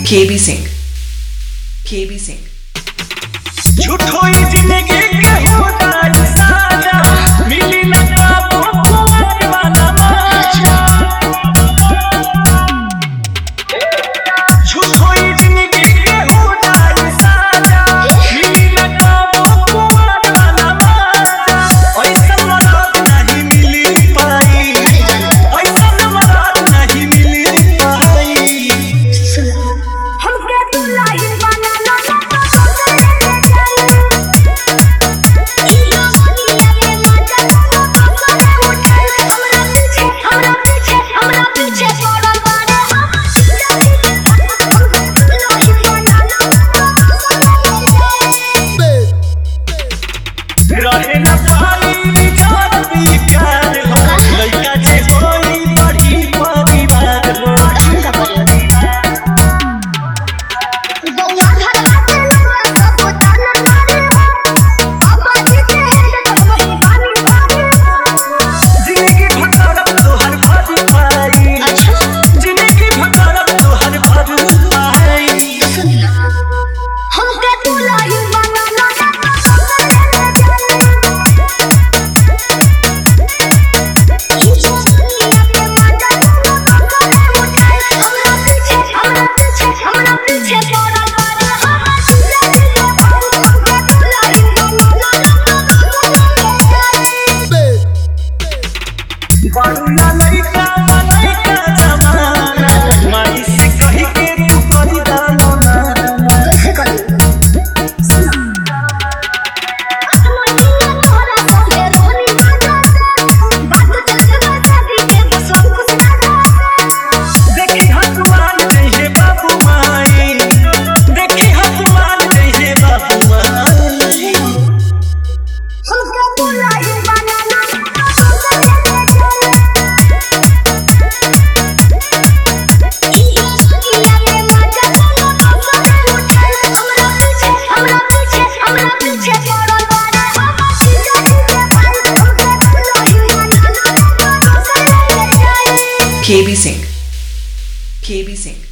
KB Singh. KB Singh. झूठो ही जिंदगी के होता साजा मिली न पाबो कुंवर वाला मजा झूठो ही जिंदगी के होता साजा मिली न पाबो कुंवर वाला मजा ऐसा मराद नहीं मिली पाई ऐसा मराद नहीं मिली पाई हमके दुल्हन बनाना रहे न पाई जाती प्यार हो लइका जे होई बड़ी परिवार हो जिंदगी भटकब तोहर भर पाई जिंदगी भटकब तोहर भर पाई हमके दुल्हन बनाना बारूला लइका लइका जमाना माई से कहि के तू करी दानो ना देखी हनुमान जइहे बाबू माई देखी हनुमान जइहे बाबू माई KB Singh. KB Singh.